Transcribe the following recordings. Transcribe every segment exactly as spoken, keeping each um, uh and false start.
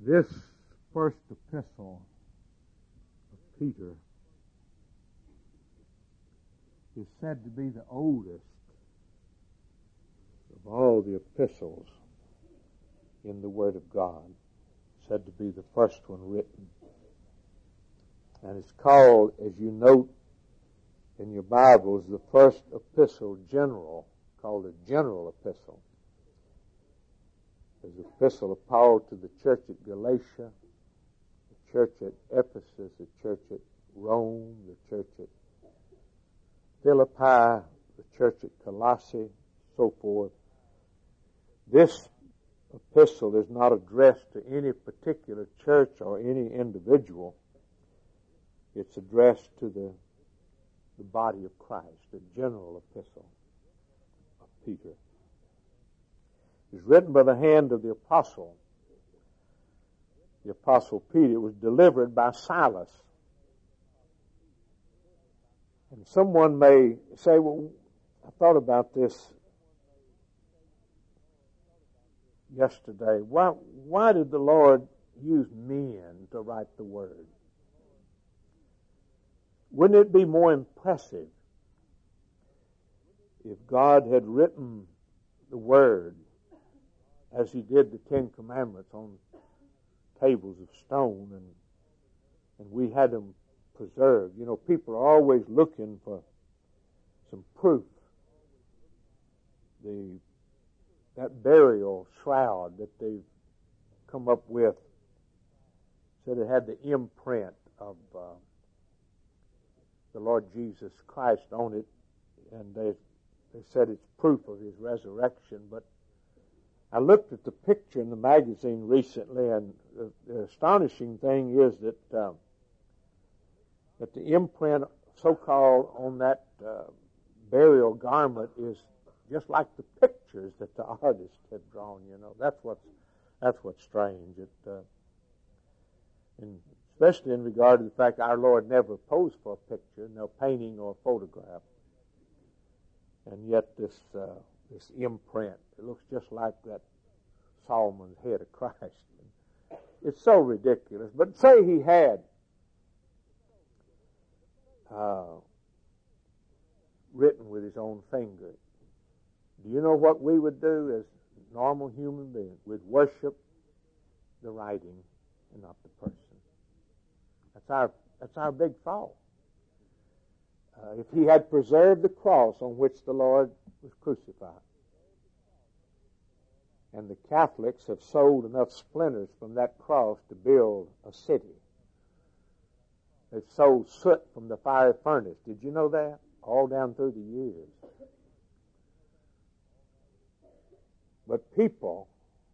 This first epistle of Peter is said to be the oldest of all the epistles in the Word of God, said to be the first one written. And it's called, as you note in your Bibles, the first epistle general, called a general epistle. There's an epistle of Paul to the church at Galatia, the church at Ephesus, the church at Rome, the church at Philippi, the church at Colossae, so forth. This epistle is not addressed to any particular church or any individual. It's addressed to the, the body of Christ, the general epistle of Peter. It's written by the hand of the apostle, the apostle Peter. It was delivered by Silas. And someone may say, well, I thought about this yesterday. Why, why did the Lord use men to write the Word? Wouldn't it be more impressive if God had written the Word as He did the Ten Commandments on tables of stone, and and we had them preserved? You know, people are always looking for some proof. The that burial shroud that they've come up with said it had the imprint of uh, the Lord Jesus Christ on it, and they they said it's proof of His resurrection. But I looked at the picture in the magazine recently, and the, the astonishing thing is that uh, that the imprint, so-called, on that uh, burial garment is just like the pictures that the artist had drawn. You know, that's what's that's what's strange. It, uh, and especially in regard to the fact that our Lord never posed for a picture, no painting or photograph, and yet this uh, this imprint, it looks just like that Solomon's head of Christ. It's so ridiculous. But say he had uh, written with his own finger, do you know what we would do as normal human beings? We'd worship the writing and not the person. That's our that's our big fault. Uh, if he had preserved the cross on which the Lord was crucified, and the Catholics have sold enough splinters from that cross to build a city. They've sold soot from the fiery furnace. Did you know that? All down through the years. But people,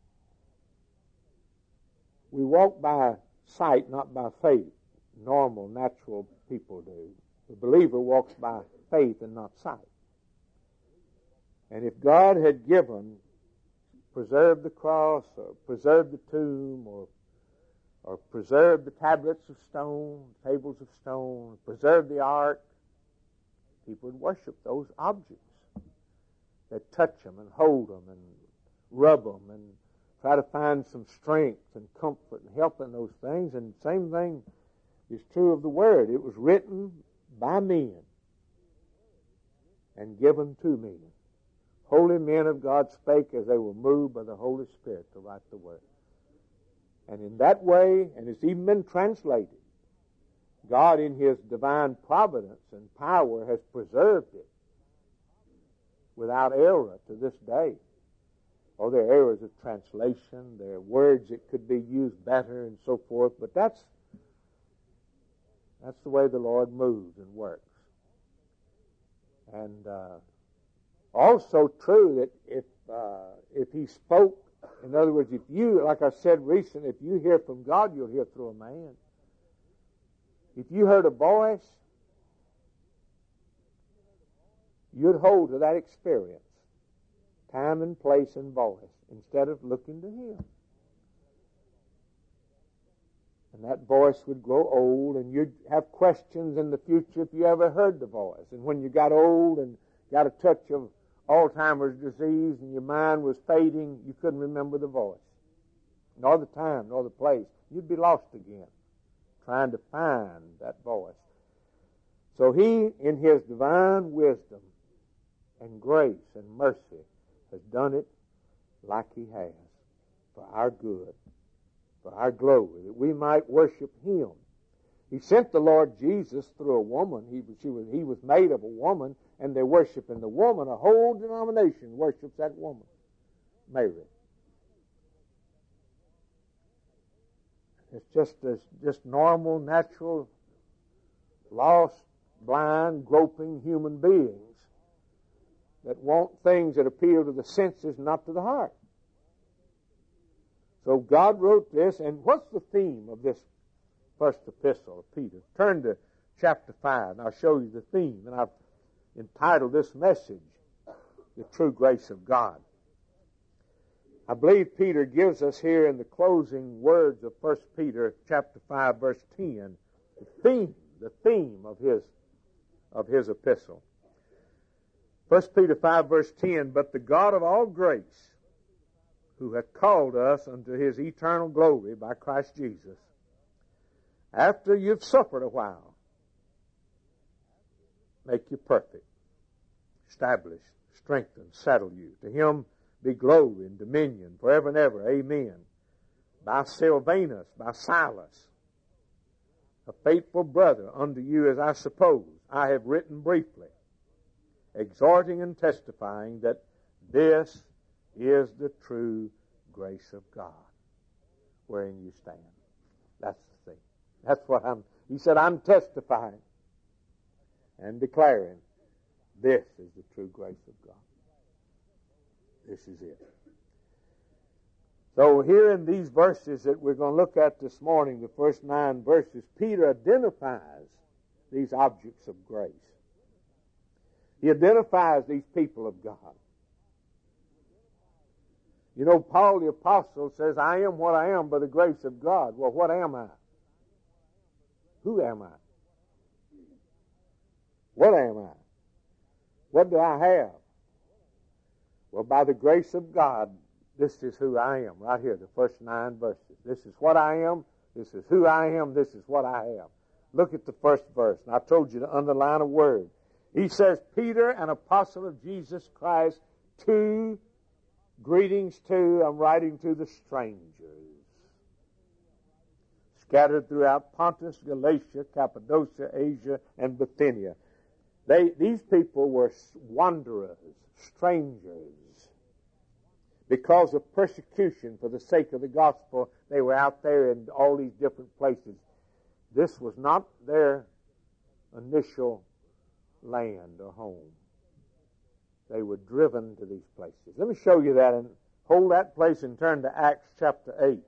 we walk by sight, not by faith. Normal, natural people do. The believer walks by faith and not sight. And if God had given, preserved the cross, or preserved the tomb, or or preserved the tablets of stone, tables of stone, preserved the ark, people would worship those objects. They'd touch them and hold them and rub them and try to find some strength and comfort and help in those things. And the same thing is true of the Word. It was written by men and given to men. Holy men of God spake as they were moved by the Holy Spirit to write the Word. And in that way, and it's even been translated, God in His divine providence and power has preserved it without error to this day. Oh, there are errors of translation, there are words that could be used better and so forth, but that's that's the way the Lord moves and works. And uh, also true that if uh, if He spoke, in other words, if you, like I said recently, if you hear from God, you'll hear through a man. If you heard a voice, you'd hold to that experience, time and place and voice, instead of looking to Him. And that voice would grow old, and you'd have questions in the future if you ever heard the voice. And when you got old and got a touch of Alzheimer's disease and your mind was fading, you couldn't remember the voice. nor the time, nor the place. You'd be lost again, trying to find that voice. So he, in his divine wisdom and grace and mercy, has done it like he has, for our good, for our glory, that we might worship him. He sent the Lord Jesus through a woman. He, she was, he was made of a woman, and they're worshiping the woman. A whole denomination worships that woman, Mary. It's just as just normal, natural, lost, blind, groping human beings that want things that appeal to the senses, not to the heart. So God wrote this, and what's the theme of this first epistle of Peter? Turn to chapter five, and I'll show you the theme. And I've entitled this message, The True Grace of God. I believe Peter gives us here in the closing words of First Peter chapter five, verse ten, the theme, the theme of his, of his epistle. First Peter five, verse ten, but the God of all grace, who hath called us unto his eternal glory by Christ Jesus, after you've suffered a while, make you perfect, establish, strengthen, settle you. To him be glory and dominion forever and ever. Amen. By Silvanus, by Silas, a faithful brother unto you, as I suppose, I have written briefly, exhorting and testifying that this is the true grace of God, wherein you stand. That's the thing. That's what I'm, he said, I'm testifying and declaring this is the true grace of God. This is it. So here in these verses that we're going to look at this morning, the first nine verses, Peter identifies these objects of grace. He identifies these people of God. You know, Paul the Apostle says, I am what I am by the grace of God. Well, what am I? Who am I? What am I? What do I have? Well, by the grace of God, this is who I am, right here, the first nine verses. This is what I am, this is who I am, this is what I am. Look at the first verse, and I told you to underline a word. He says, Peter, an apostle of Jesus Christ, to, greetings to, I'm writing to the strangers, scattered throughout Pontus, Galatia, Cappadocia, Asia, and Bithynia. They, these people were wanderers, strangers. Because of persecution for the sake of the gospel, they were out there in all these different places. This was not their initial land or home. They were driven to these places. Let me show you that, and hold that place and turn to Acts chapter eight.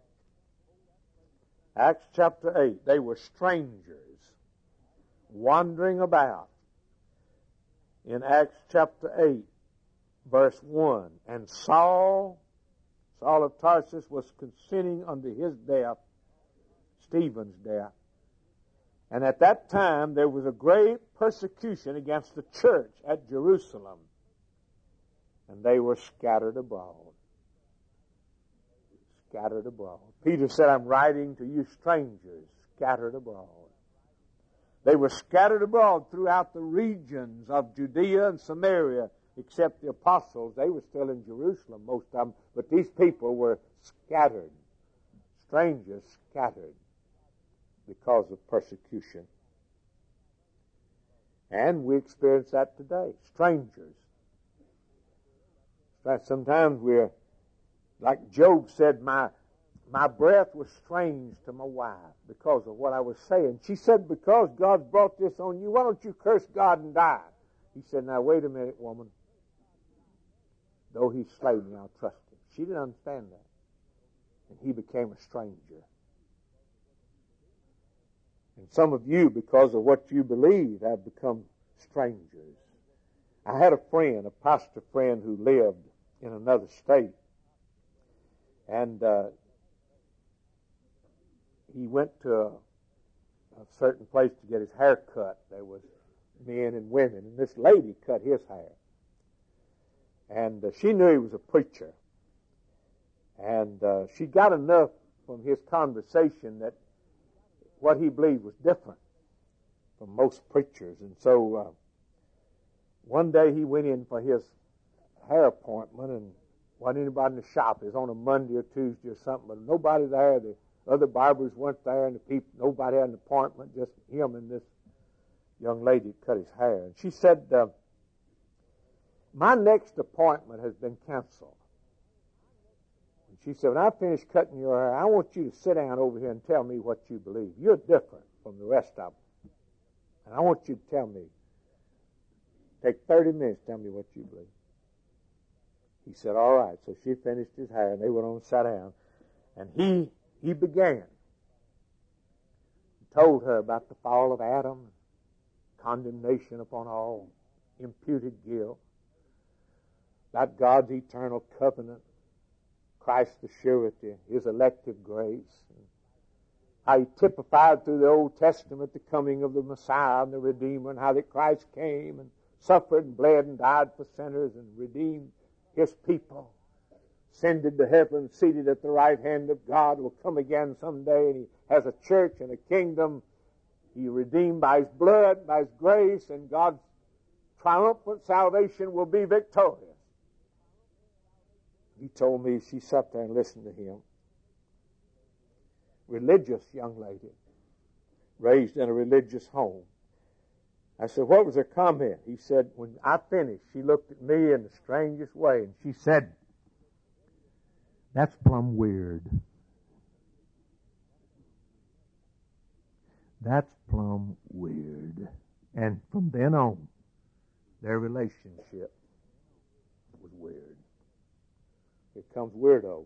Acts chapter eight. They were strangers wandering about. In Acts chapter eight, verse one, and Saul, Saul of Tarsus, was consenting unto his death, Stephen's death. And at that time, there was a great persecution against the church at Jerusalem. And they were scattered abroad. Scattered abroad. Peter said, I'm writing to you strangers, scattered abroad. They were scattered abroad throughout the regions of Judea and Samaria, except the apostles. They were still in Jerusalem, most of them. But these people were scattered. Strangers scattered because of persecution. And we experience that today. Strangers. Sometimes we're, like Job said, my my breath was strange to my wife because of what I was saying. She said, because God's brought this on you, why don't you curse God and die? He said, now wait a minute, woman. Though he slay me, I'll trust him. She didn't understand that. And he became a stranger. And some of you, because of what you believe, have become strangers. I had a friend, a pastor friend, who lived in another state. And uh, he went to a, a certain place to get his hair cut. There was men and women. And this lady cut his hair. And uh, she knew he was a preacher. And uh, she got enough from his conversation that what he believed was different from most preachers. And so uh, one day he went in for his hair appointment, and wasn't anybody in the shop. It was on a Monday or Tuesday or something, but nobody there. The other barbers weren't there, and the people, nobody had an appointment, just him and this young lady cut his hair. And she said, uh, my next appointment has been canceled. And she said, when I finish cutting your hair, I want you to sit down over here and tell me what you believe. You're different from the rest of them. And I want you to tell me. Take thirty minutes, tell me what you believe. He said, all right. So she finished his hair, and they went on and sat down. And he, he began. He told her about the fall of Adam, condemnation upon all, imputed guilt, about God's eternal covenant, Christ's surety, his elective grace, and how he typified through the Old Testament the coming of the Messiah and the Redeemer, and how that Christ came and suffered and bled and died for sinners and redeemed his people, ascended to heaven, seated at the right hand of God, will come again someday, and he has a church and a kingdom. He redeemed by his blood, by his grace, and God's triumphant salvation will be victorious. He told me, she sat there and listened to him. Religious young lady, raised in a religious home. I said, what was her comment? He said, when I finished, she looked at me in the strangest way, and she said, that's plumb weird. That's plumb weird. And from then on, their relationship was weird. Here comes weirdo.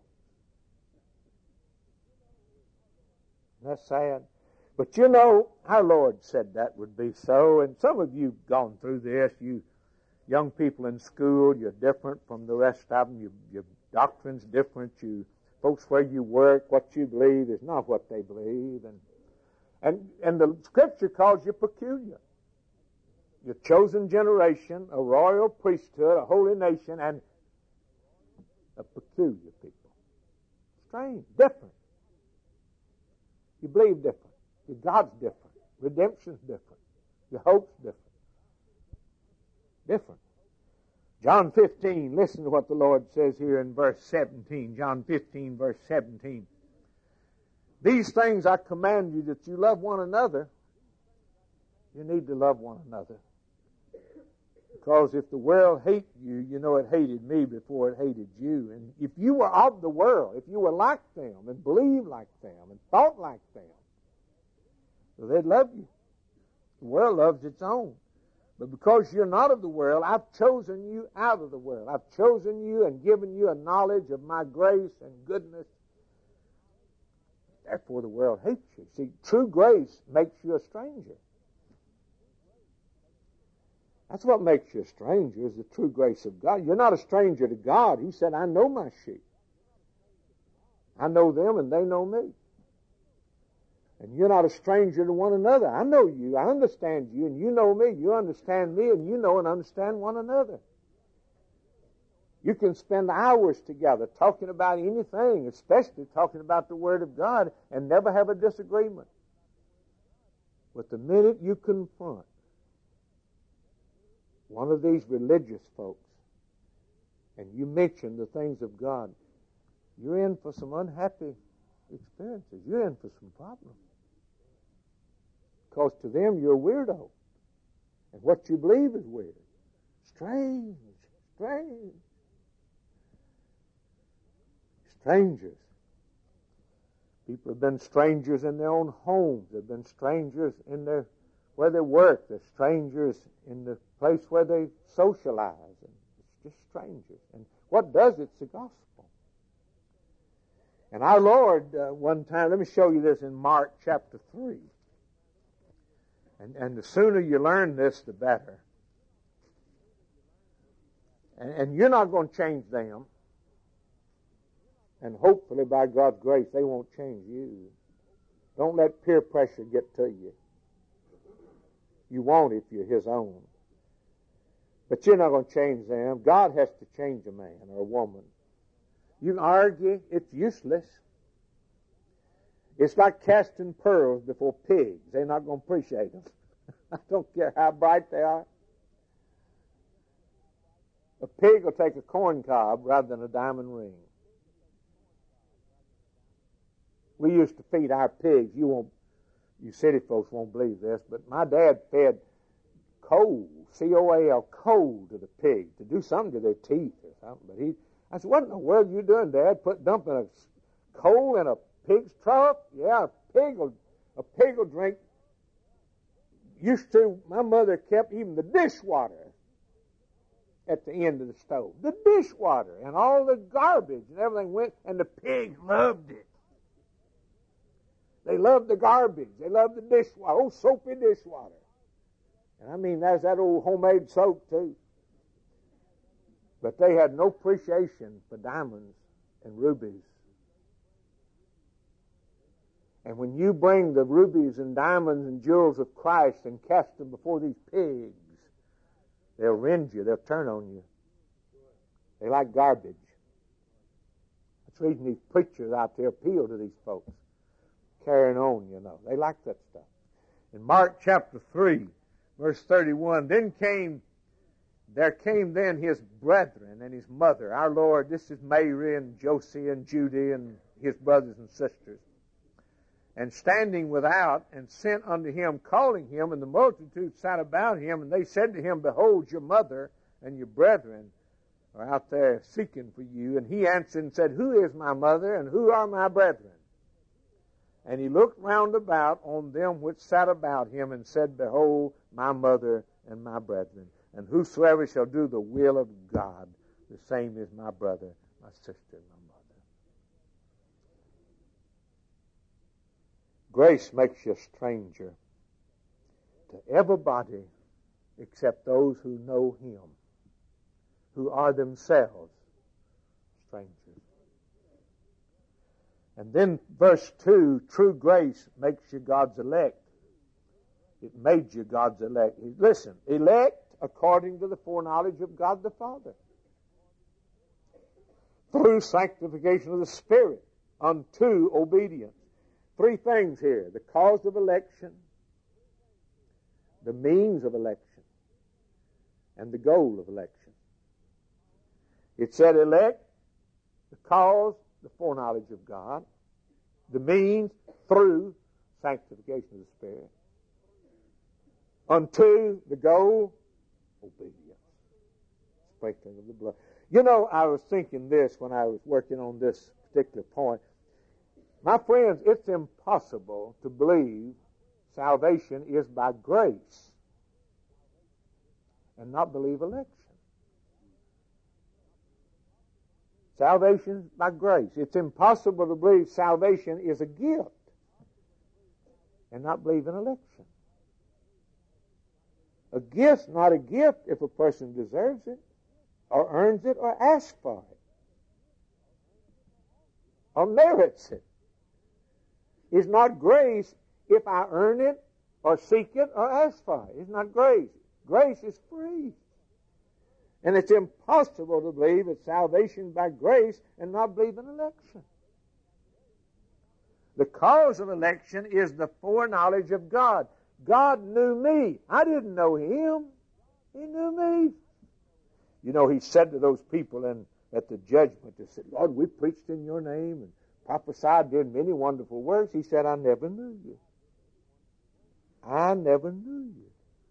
That's sad. But you know, our Lord said that would be so, and some of you have gone through this. You young people in school, you're different from the rest of them. You, your doctrine's different. You folks where you work, what you believe is not what they believe, and and and the Scripture calls you peculiar. You're a chosen generation, a royal priesthood, a holy nation, and a peculiar people. Strange, different. You believe different. Your God's different. Redemption's different. Your hope's different. Different. John fifteen, listen to what the Lord says here in verse seventeen. John fifteen, verse seventeen. These things I command you, that you love one another. You need to love one another. Because if the world hates you, you know it hated me before it hated you. And if you were of the world, if you were like them and believed like them and thought like them, well, they'd love you. The world loves its own. But because you're not of the world, I've chosen you out of the world. I've chosen you and given you a knowledge of my grace and goodness. Therefore, the world hates you. See, true grace makes you a stranger. That's what makes you a stranger, is the true grace of God. You're not a stranger to God. He said, I know my sheep. I know them and they know me. And you're not a stranger to one another. I know you. I understand you, and you know me. You understand me, and you know and understand one another. You can spend hours together talking about anything, especially talking about the Word of God, and never have a disagreement. But the minute you confront one of these religious folks, and you mention the things of God, you're in for some unhappy experiences. You're in for some problems. Because to them, you're a weirdo. And what you believe is weird. Strange. Strange. Strangers. People have been strangers in their own homes. They've been strangers in their where they work. They're strangers in the place where they socialize. And it's just strangers. And what does it? It's the gospel. And our Lord, uh, one time, let me show you this in Mark chapter three. And, and the sooner you learn this, the better. And, and you're not going to change them. And hopefully, by God's grace, they won't change you. Don't let peer pressure get to you. You won't if you're His own. But you're not going to change them. God has to change a man or a woman. You can argue, it's useless. It's like casting pearls before pigs. They're not going to appreciate them. I don't care how bright they are. A pig will take a corn cob rather than a diamond ring. We used to feed our pigs. You won't, you city folks won't believe this, but my dad fed coal, C O A L, coal to the pig to do something to their teeth or something. But he, I said, what in the world are you doing, Dad? Put dumping a coal in a pig's trough? Yeah, a pig will, a pig will drink. Used to, my mother kept even the dishwater at the end of the stove. The dishwater and all the garbage and everything went, and the pigs loved it. They loved the garbage. They loved the dishwater, old soapy dishwater. And I mean, there's that old homemade soap too. But they had no appreciation for diamonds and rubies. And when you bring the rubies and diamonds and jewels of Christ and cast them before these pigs, they'll rend you. They'll turn on you. They like garbage. That's the reason these preachers out there appeal to these folks. Carrying on, you know. They like that stuff. In Mark chapter three, verse thirty-one, then came, there came then his brethren and his mother. Our Lord, this is Mary and Josie and Judy and his brothers and sisters. And standing without, and sent unto him, calling him, and the multitude sat about him, and they said to him, behold, your mother and your brethren are out there seeking for you. And he answered and said, who is my mother, and who are my brethren? And he looked round about on them which sat about him, and said, behold, my mother and my brethren. And whosoever shall do the will of God, the same is my brother, my sister, and my mother. Grace makes you a stranger to everybody except those who know him, who are themselves strangers. And then verse two, true grace makes you God's elect. It made you God's elect. Listen, elect according to the foreknowledge of God the Father, through sanctification of the Spirit unto obedience. Three things here: the cause of election, the means of election, and the goal of election. It said elect, the cause, the foreknowledge of God, the means, through sanctification of the Spirit, unto the goal, obedience, sprinkling of the blood. You know, I was thinking this when I was working on this particular point. My friends, it's impossible to believe salvation is by grace and not believe election. Salvation is by grace. It's impossible to believe salvation is a gift and not believe in election. A gift's not a gift if a person deserves it or earns it or asks for it or merits it. It's not grace if I earn it or seek it or ask for it. It's not grace. Grace is free. And it's impossible to believe it's salvation by grace and not believe in election. The cause of election is the foreknowledge of God. God knew me. I didn't know him. He knew me. You know, he said to those people in, at the judgment, they said, Lord, we preached in your name and prophesied, did many wonderful works. He said, I never knew you. I never knew you.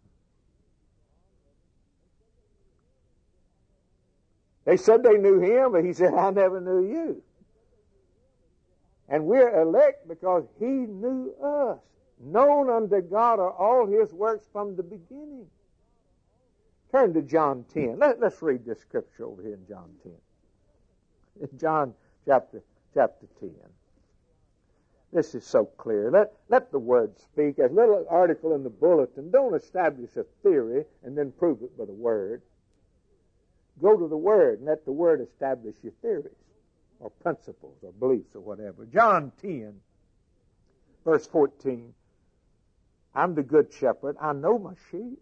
They said they knew him, but he said, I never knew you. And we're elect because he knew us. Known unto God are all his works from the beginning. Turn to John ten. Let, let's read this scripture over here in John ten. In John chapter, chapter ten. This is so clear. Let, let the Word speak. As a little article in the bulletin, don't establish a theory and then prove it by the Word. Go to the Word and let the Word establish your theories or principles or beliefs or whatever. John ten, verse fourteen. I'm the good shepherd. I know my sheep.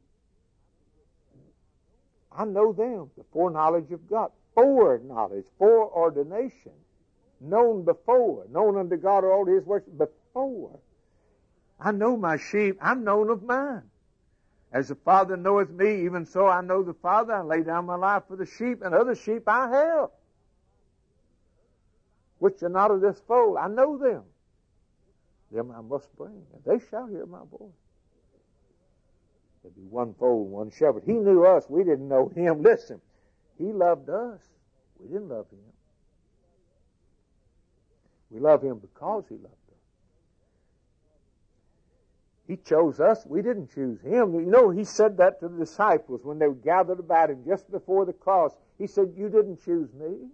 I know them. The foreknowledge of God. Foreknowledge, foreordination. Known before. Known unto God are all his works for? I know my sheep. I'm known of mine. As the Father knoweth me, even so I know the Father. I lay down my life for the sheep, and other sheep I have, which are not of this fold. I know them. Them I must bring, and they shall hear my voice. There'll be one fold, one shepherd. He knew us. We didn't know him. Listen, he loved us. We didn't love him. We love him because he loved us. He chose us. We didn't choose him. You know, he said that to the disciples when they were gathered about him just before the cross. He said, you didn't choose me.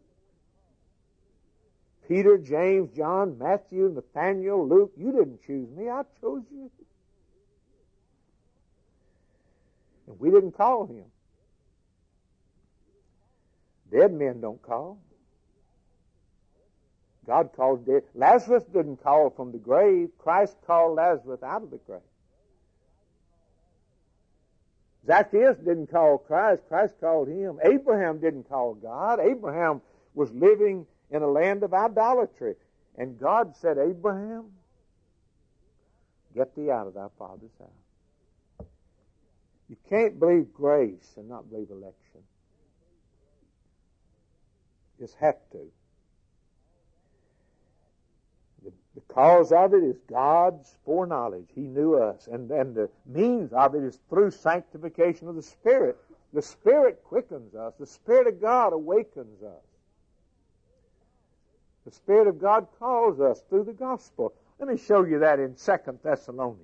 Peter, James, John, Matthew, Nathaniel, Luke, you didn't choose me. I chose you. And we didn't call him. Dead men don't call. God called dead. Lazarus didn't call from the grave. Christ called Lazarus out of the grave. Zacchaeus didn't call Christ. Christ called him. Abraham didn't call God. Abraham was living in a land of idolatry. And God said, Abraham, get thee out of thy father's house. You can't believe grace and not believe election. You just have to. The, the cause of it is God's foreknowledge. He knew us. And, and the means of it is through sanctification of the Spirit. The Spirit quickens us. The Spirit of God awakens us. The Spirit of God calls us through the gospel. Let me show you that in Second Thessalonians.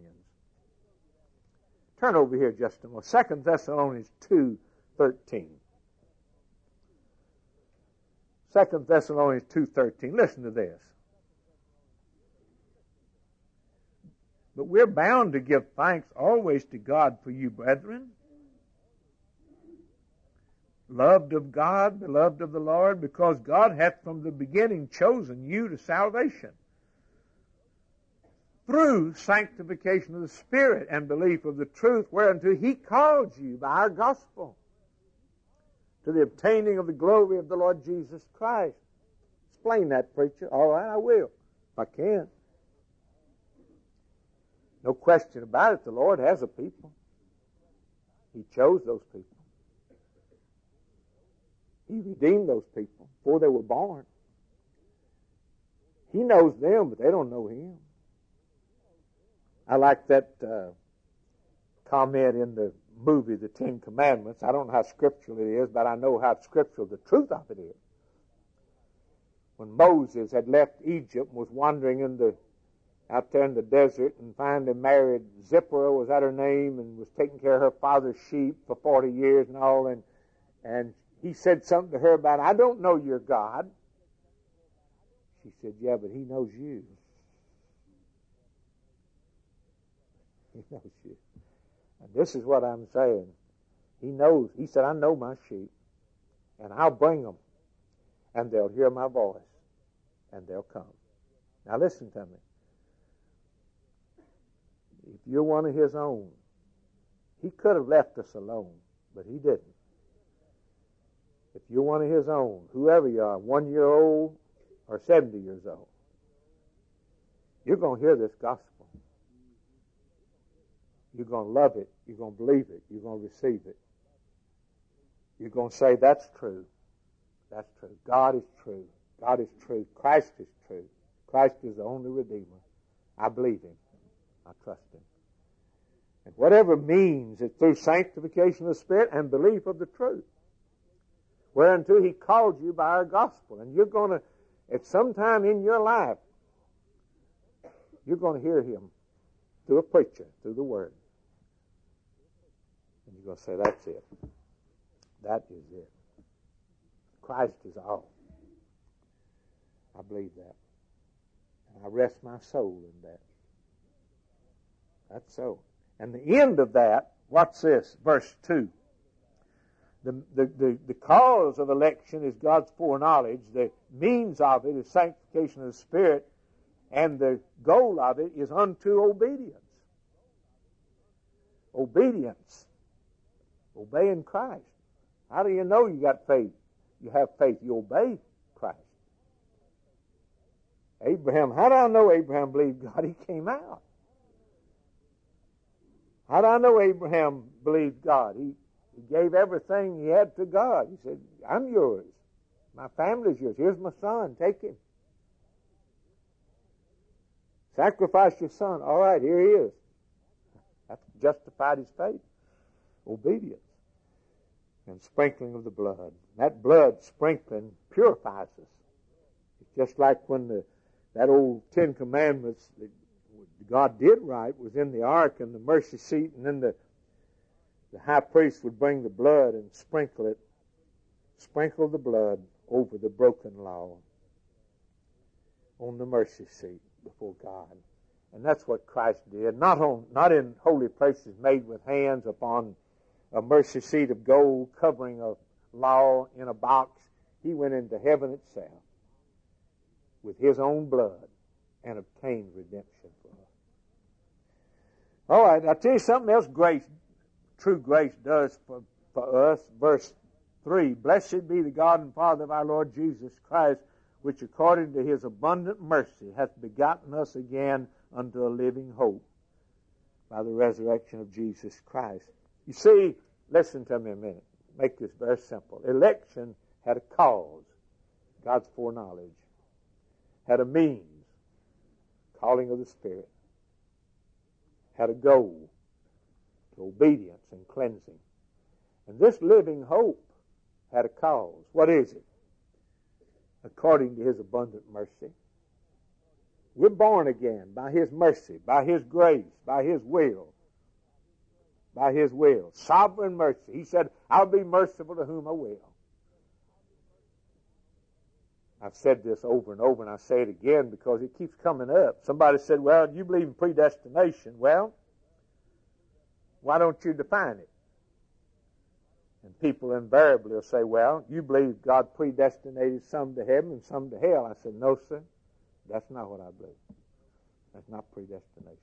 Turn over here just a moment. Second Thessalonians two thirteen. Second Thessalonians two thirteen. Listen to this. But we're bound to give thanks always to God for you, brethren, loved of God, beloved of the Lord, because God hath from the beginning chosen you to salvation through sanctification of the Spirit and belief of the truth, whereunto he called you by our gospel to the obtaining of the glory of the Lord Jesus Christ. Explain that, preacher. All right, I will, if I can. No question about it, the Lord has a people. He chose those people. He redeemed those people before they were born. He knows them, but they don't know him. I like that uh, comment in the movie, The Ten Commandments. I don't know how scriptural it is, but I know how scriptural the truth of it is. When Moses had left Egypt and was wandering in the out there in the desert and finally married Zipporah, was that her name, and was taking care of her father's sheep for forty years and all, and and he said something to her about, I don't know your God. She said, yeah, but he knows you. He knows you. And this is what I'm saying. He knows. He said, I know my sheep, and I'll bring them, and they'll hear my voice, and they'll come. Now listen to me. If you're one of his own, he could have left us alone, but he didn't. If you're one of his own, whoever you are, one year old or seventy years old, you're going to hear this gospel. You're going to love it. You're going to believe it. You're going to receive it. You're going to say, that's true. That's true. God is true. God is true. Christ is true. Christ is the only Redeemer. I believe him. I trust him. And whatever means it through sanctification of the Spirit and belief of the truth, whereunto he called you by our gospel. And you're going to, at some time in your life, you're going to hear him through a preacher, through the Word. And you're going to say, that's it. That is it. Christ is all. I believe that. And I rest my soul in that. That's so. And the end of that, what's this? Verse two. The, the, the, the cause of election is God's foreknowledge. The means of it is sanctification of the Spirit. And the goal of it is unto obedience. Obedience. Obeying Christ. How do you know you got faith? You have faith. You obey Christ. Abraham, how do I know Abraham believed God? He came out. How do I know Abraham believed God? He, he gave everything he had to God. He said, I'm yours. My family's yours. Here's my son. Take him. Sacrifice your son. All right, here he is. That justified his faith. Obedience. And sprinkling of the blood. That blood sprinkling purifies us. It's just like when the, that old Ten Commandments that God did right was in the ark and the mercy seat, and then the, the high priest would bring the blood and sprinkle it, sprinkle the blood over the broken law on the mercy seat before God. And that's what Christ did, not on, not in holy places made with hands upon a mercy seat of gold covering a law in a box. He went into heaven itself with his own blood and obtained redemption for us. All right, I'll tell you something else grace, true grace does for, for us. Verse three, blessed be the God and Father of our Lord Jesus Christ, which according to his abundant mercy hath begotten us again unto a living hope by the resurrection of Jesus Christ. You see, listen to me a minute. Make this very simple. Election had a cause, God's foreknowledge. Had a means, calling of the Spirit. Had a goal, to obedience and cleansing. And this living hope had a cause. What is it? According to his abundant mercy. We're born again by his mercy, by his grace, by his will. By his will. Sovereign mercy. He said, I'll be merciful to whom I will. I've said this over and over, and I say it again because it keeps coming up. Somebody said, well, you believe in predestination. Well, why don't you define it? And people invariably will say, well, you believe God predestinated some to heaven and some to hell. I said, no, sir, that's not what I believe. That's not predestination.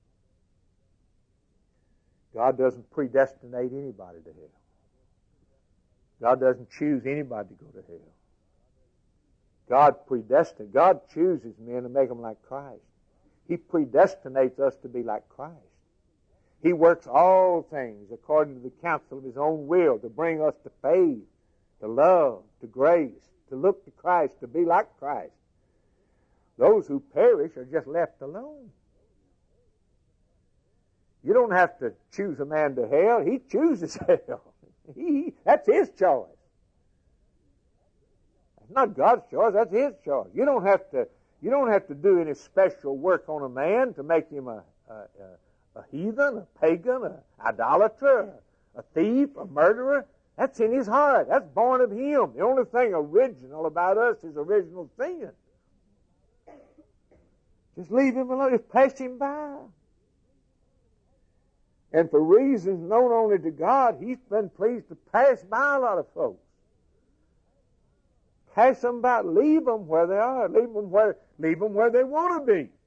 God doesn't predestinate anybody to hell. God doesn't choose anybody to go to hell. God predestinates. God chooses men to make them like Christ. He predestinates us to be like Christ. He works all things according to the counsel of his own will to bring us to faith, to love, to grace, to look to Christ, to be like Christ. Those who perish are just left alone. You don't have to choose a man to hell. He chooses hell. He, that's his choice. It's not God's choice. That's his choice. You don't have to. You don't have to do any special work on a man to make him a, a, a, a heathen, a pagan, an idolater, a, a thief, a murderer. That's in his heart. That's born of him. The only thing original about us is original sin. Just leave him alone. Just pass him by. And for reasons known only to God, he's been pleased to pass by a lot of folks. Pass them by. Leave them where they are. Leave them where, leave them where they want to be.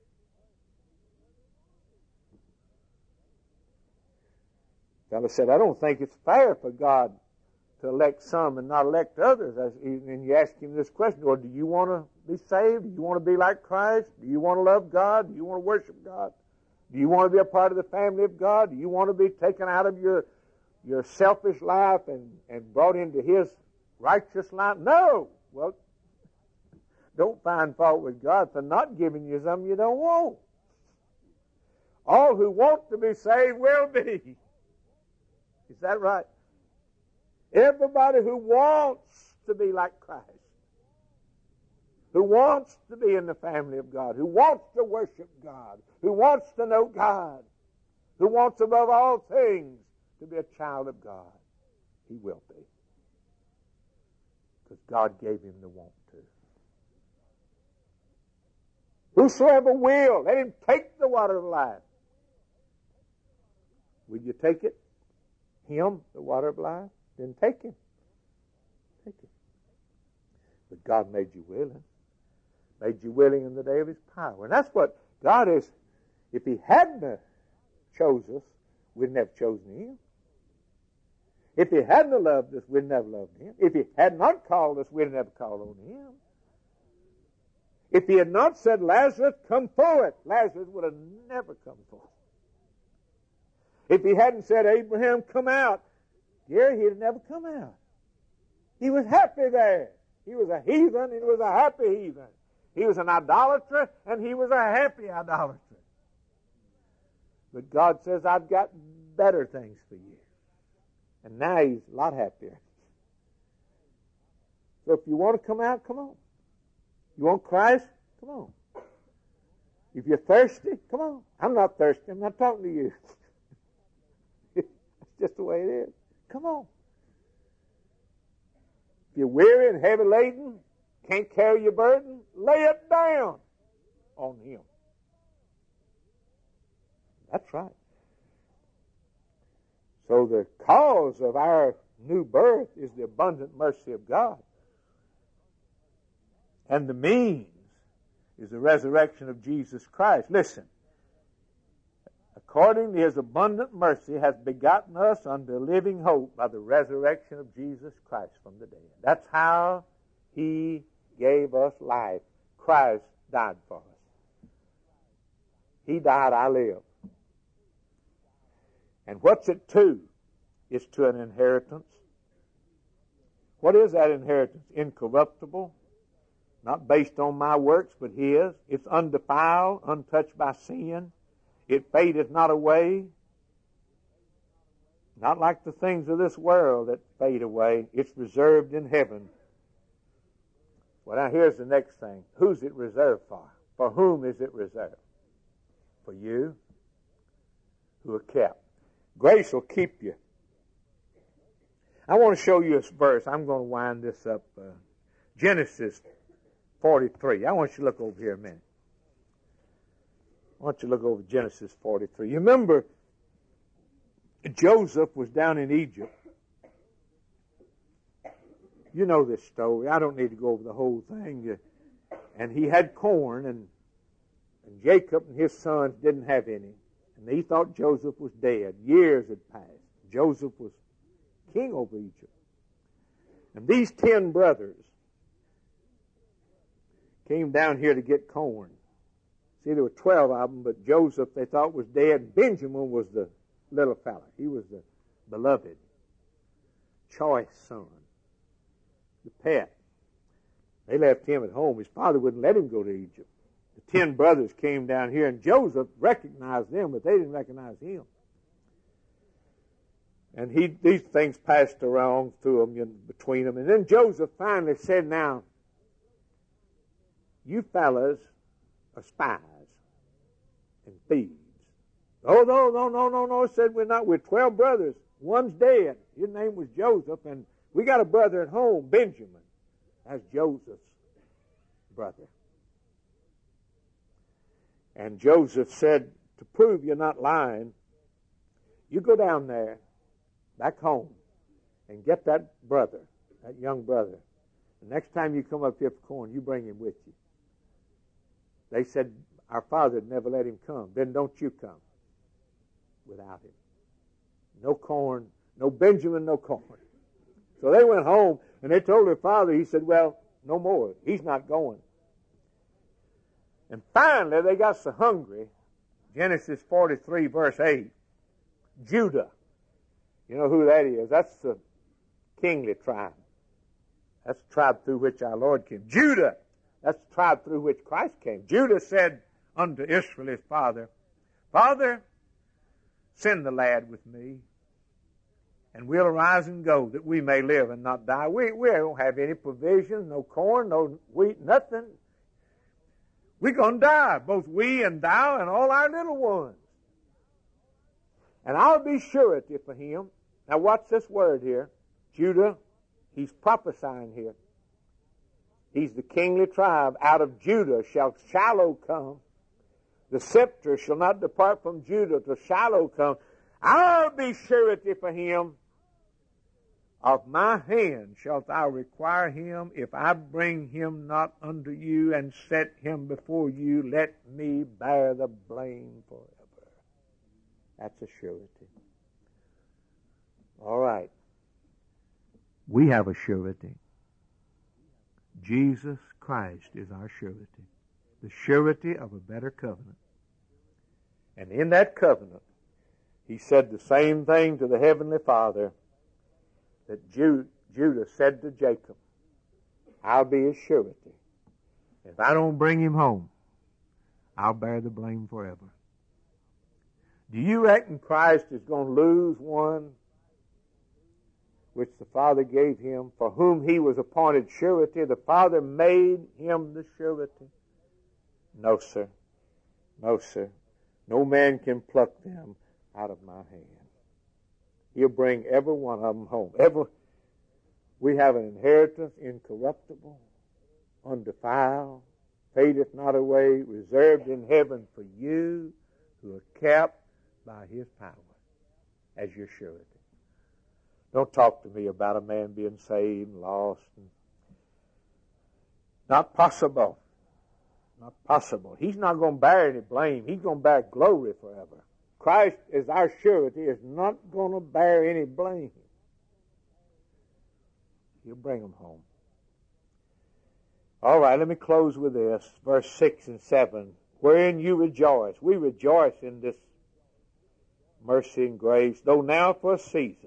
The fellow said, I don't think it's fair for God to elect some and not elect others. And you ask him this question, well, do you want to be saved? Do you want to be like Christ? Do you want to love God? Do you want to worship God? Do you want to be a part of the family of God? Do you want to be taken out of your, your selfish life and, and brought into his righteous life? No. Well, don't find fault with God for not giving you something you don't want. All who want to be saved will be. Is that right? Everybody who wants to be like Christ, who wants to be in the family of God, who wants to worship God, who wants to know God, who wants above all things to be a child of God, he will be. Because God gave him the want to. Whosoever will, let him take the water of life. Will you take it? Him, the water of life? Then take him. Take it. But God made you willing. Made you willing in the day of his power. And that's what God is. If he hadn't chosen us, we'd never chosen him. If he hadn't loved us, we'd never loved him. If he had not called us, we'd never called on him. If he had not said, Lazarus, come forth, Lazarus would have never come forth. If he hadn't said, Abraham, come out, Gary, he'd have never come out. He was happy there. He was a heathen, and he was a happy heathen. He was an idolater, and he was a happy idolater. But God says, I've got better things for you. And now he's a lot happier. So if you want to come out, come on. You want Christ? Come on. If you're thirsty, come on. I'm not thirsty. I'm not talking to you. It's just the way it is. Come on. If you're weary and heavy laden, can't carry your burden, lay it down on him. That's right. So the cause of our new birth is the abundant mercy of God. And the means is the resurrection of Jesus Christ. Listen. According to his abundant mercy has begotten us unto living hope by the resurrection of Jesus Christ from the dead. That's how he gave us life. Christ died for us. He died, I live. And what's it to? It's to an inheritance. What is that inheritance? Incorruptible, not based on my works, but his. It's undefiled, untouched by sin. It fadeth not away. Not like the things of this world that fade away. It's reserved in heaven. Well, now here's the next thing. Who's it reserved for? For whom is it reserved? For you who are kept. Grace will keep you. I want to show you this verse. I'm going to wind this up. Uh, Genesis forty-three. I want you to look over here a minute. I want you to look over Genesis forty-three. You remember Joseph was down in Egypt. You know this story. I don't need to go over the whole thing. And he had corn, and, and Jacob and his sons didn't have any. And he thought Joseph was dead. Years had passed. Joseph was king over Egypt. And these ten brothers came down here to get corn. See, there were twelve of them, but Joseph they thought was dead. Benjamin was the little fella. He was the beloved, choice son, the pet. They left him at home. His father wouldn't let him go to Egypt. The ten brothers came down here, and Joseph recognized them, but they didn't recognize him. And he, these things passed around through them, and between them. And then Joseph finally said, now, you fellas are spies and thieves. Oh, no, no, no, no, no, said we're not. We're twelve brothers. One's dead. His name was Joseph, and we got a brother at home, Benjamin. That's Joseph's brother. And Joseph said, to prove you're not lying, you go down there, back home, and get that brother, that young brother. The next time you come up here for corn, you bring him with you. They said, our father had never let him come. Then don't you come without him. No corn, no Benjamin, no corn. So they went home, and they told their father, he said, well, no more. He's not going. And finally, they got so hungry, Genesis forty-three, verse eight, Judah. You know who that is? That's the kingly tribe. That's the tribe through which our Lord came. Judah, that's the tribe through which Christ came. Judah said unto Israel, his father, Father, send the lad with me, and we'll arise and go, that we may live and not die. We, we don't have any provisions, no corn, no wheat, nothing. We're going to die, both we and thou and all our little ones. And I'll be surety for him. Now watch this word here. Judah, he's prophesying here. He's the kingly tribe. Out of Judah shall Shiloh come. The scepter shall not depart from Judah till Shiloh come. I'll be surety for him. Of my hand shalt thou require him. If I bring him not unto you and set him before you, let me bear the blame forever. That's a surety. All right. We have a surety. Jesus Christ is our surety. the surety of a better covenant. And in that covenant, he said the same thing to the Heavenly Father that Jude, Judah said to Jacob, I'll be his surety. If I don't bring him home, I'll bear the blame forever. Do you reckon Christ is going to lose one which the Father gave him, for whom he was appointed surety? The Father made him the surety. No, sir. No, sir. No man can pluck them out of my hand. He'll bring every one of them home. Every, we have an inheritance incorruptible, undefiled, fadeth not away, reserved in heaven for you who are kept by his power as your surety. Don't talk to me about a man being saved and lost. And not possible. Not possible. He's not going to bear any blame. He's going to bear glory forever. Christ as our surety is not going to bear any blame. He'll bring them home. All right, let me close with this. Verse six and seven. Wherein you rejoice. We rejoice in this mercy and grace, though now for a season,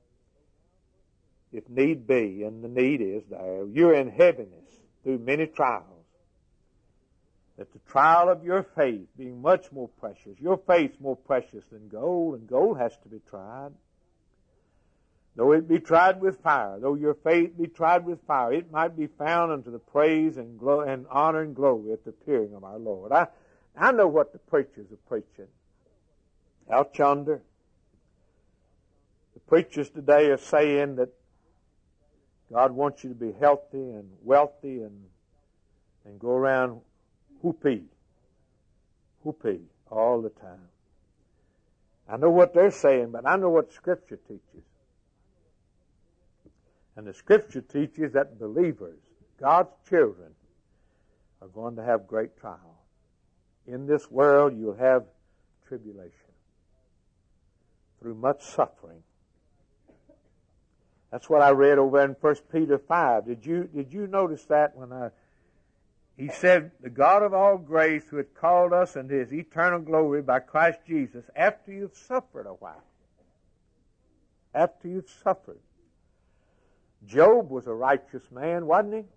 if need be, and the need is there, you're in heaviness through many trials, that the trial of your faith being much more precious, your faith's more precious than gold, and gold has to be tried. Though it be tried with fire, though your faith be tried with fire, it might be found unto the praise and, glo- and honor and glory at the appearing of our Lord. I, I know what the preachers are preaching. Out yonder, the preachers today are saying that God wants you to be healthy and wealthy and and go around whoopee, whoopee all the time. I know what they're saying, but I know what Scripture teaches. And the Scripture teaches that believers, God's children, are going to have great trial. In this world, you'll have tribulation through much suffering. That's what I read over in First Peter five. Did you did you notice that when I he said, the God of all grace who had called us into his eternal glory by Christ Jesus, after you've suffered a while. After you've suffered. Job was a righteous man, wasn't he?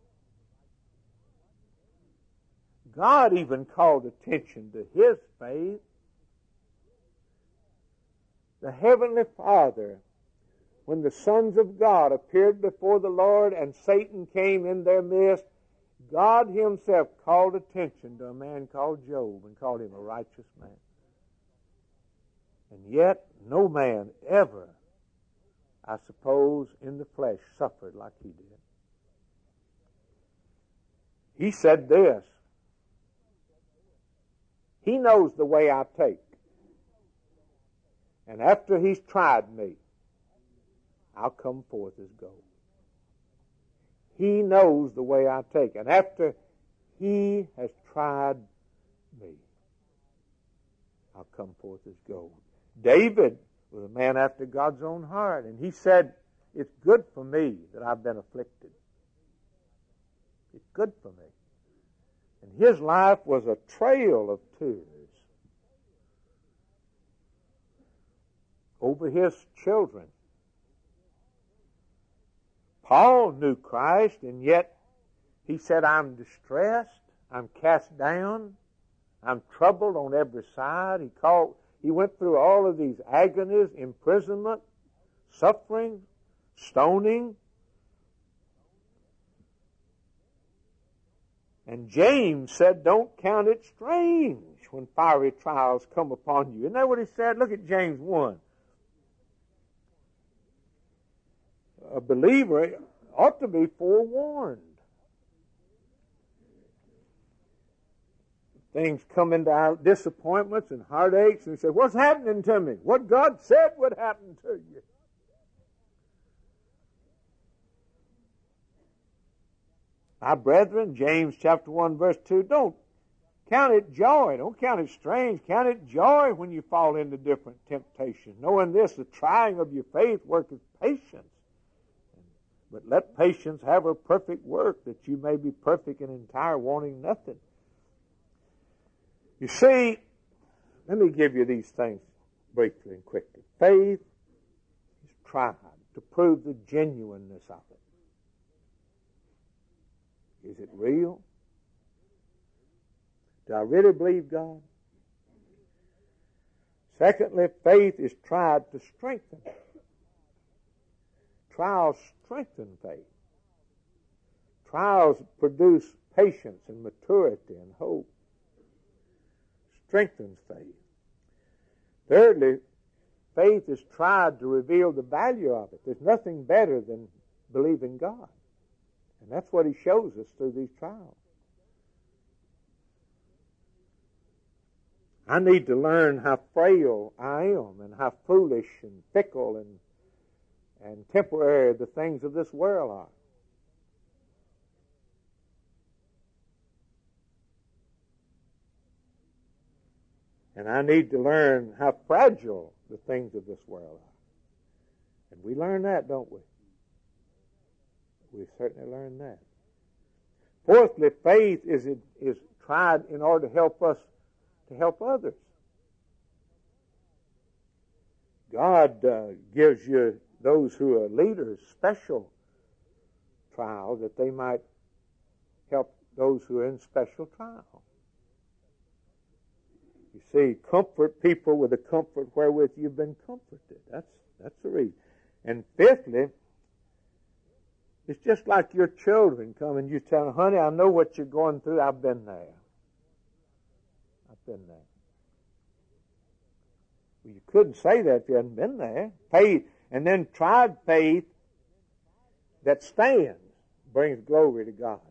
God even called attention to his faith. The Heavenly Father, when the sons of God appeared before the Lord and Satan came in their midst, God himself called attention to a man called Job and called him a righteous man. And yet, no man ever, I suppose, in the flesh suffered like he did. He said this, he knows the way I take. And after he's tried me, I'll come forth as gold. He knows the way I take. And after he has tried me, I'll come forth as gold. David was a man after God's own heart. And he said, it's good for me that I've been afflicted. It's good for me. And his life was a trail of tears over his children. Paul knew Christ, and yet he said, I'm distressed, I'm cast down, I'm troubled on every side. He called, he went through all of these agonies, imprisonment, suffering, stoning. And James said, don't count it strange when fiery trials come upon you. Isn't that what he said? Look at James one. A believer ought to be forewarned. Things come into our disappointments and heartaches, and say, what's happening to me? What God said would happen to you. My brethren, James chapter one, verse two, don't count it joy. Don't count it strange. Count it joy when you fall into different temptations. Knowing this, the trying of your faith worketh patience. But let patience have her perfect work, that you may be perfect and entire, wanting nothing. You see, let me give you these things briefly and quickly. Faith is tried to prove the genuineness of it. Is it real? Do I really believe God? Secondly, faith is tried to strengthen. Trials strengthen faith. Trials produce patience and maturity and hope. Strengthens faith. Thirdly, faith is tried to reveal the value of it. There's nothing better than believing God. And that's what He shows us through these trials. I need to learn how frail I am and how foolish and fickle and, and temporary the things of this world are. And I need to learn how fragile the things of this world are. And we learn that, don't we? We certainly learn that. Fourthly, faith is, is tried in order to help us to help others. God uh, gives you, those who are leaders, special trials that they might help those who are in special trials. You see, comfort people with the comfort wherewith you've been comforted. That's that's the reason. And fifthly, it's just like your children come and you tell them, honey, I know what you're going through. I've been there. I've been there. Well, you couldn't say that if you hadn't been there. Faith, and then tried faith that stands brings glory to God.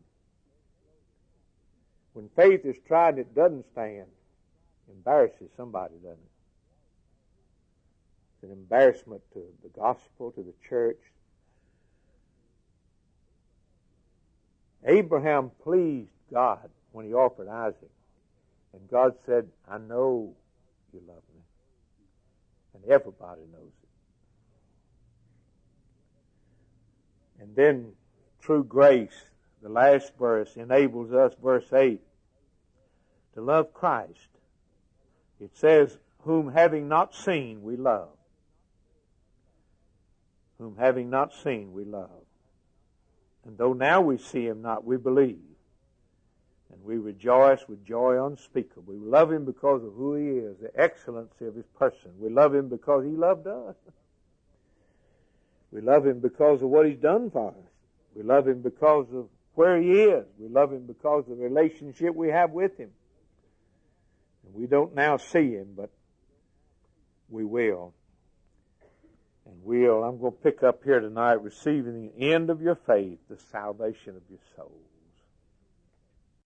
When faith is tried and it doesn't stand, it embarrasses somebody, doesn't it? It's an embarrassment to the gospel, to the church. Abraham pleased God when he offered Isaac. And God said, I know you love me. And everybody knows it. And then, through grace, the last verse enables us, verse eight, to love Christ. It says, whom having not seen we love. Whom having not seen we love. And though now we see Him not, we believe. And we rejoice with joy unspeakable. We love Him because of who He is, the excellency of His person. We love Him because He loved us. We love Him because of what He's done for us. We love Him because of where He is. We love Him because of the relationship we have with Him. And we don't now see Him, but we will. And we'll, I'm going to pick up here tonight, receiving the end of your faith, the salvation of your soul.